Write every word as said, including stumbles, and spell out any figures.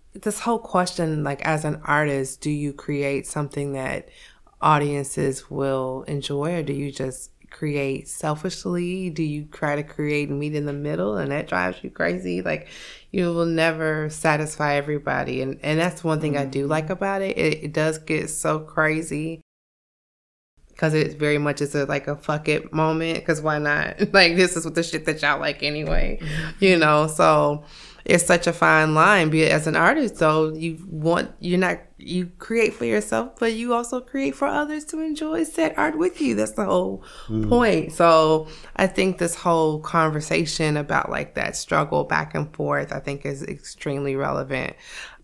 this whole question, like as an artist, do you create something that audiences will enjoy, or do you just create selfishly? Do you try to create meet in the middle, and that drives you crazy? Like, you will never satisfy everybody, and and that's one thing I do like about it. It, it does get so crazy because it very much is a like a fuck it moment. Because why not? Like, this is what the shit that y'all like anyway, you know. So it's such a fine line. Be it as an artist, though, you want you're not you create for yourself, but you also create for others to enjoy said art with you. That's the whole mm. point. So I think this whole conversation about like that struggle back and forth, I think is extremely relevant.